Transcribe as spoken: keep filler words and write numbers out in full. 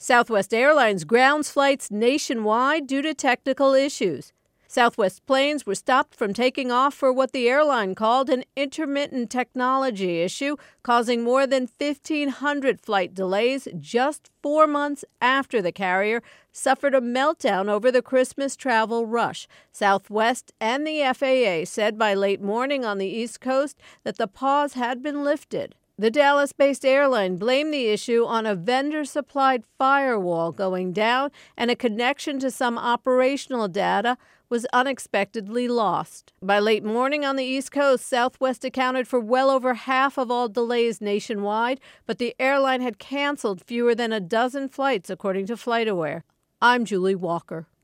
Southwest Airlines grounds flights nationwide due to technical issues. Southwest planes were stopped from taking off for what the airline called an intermittent technology issue, causing more than fifteen hundred flight delays just four months after the carrier suffered a meltdown over the Christmas travel rush. Southwest and the F A A said by late morning on the East Coast that the pause had been lifted. The Dallas-based airline blamed the issue on a vendor-supplied firewall going down, and a connection to some operational data was unexpectedly lost. By late morning on the East Coast, Southwest accounted for well over half of all delays nationwide, but the airline had canceled fewer than a dozen flights, according to FlightAware. I'm Julie Walker.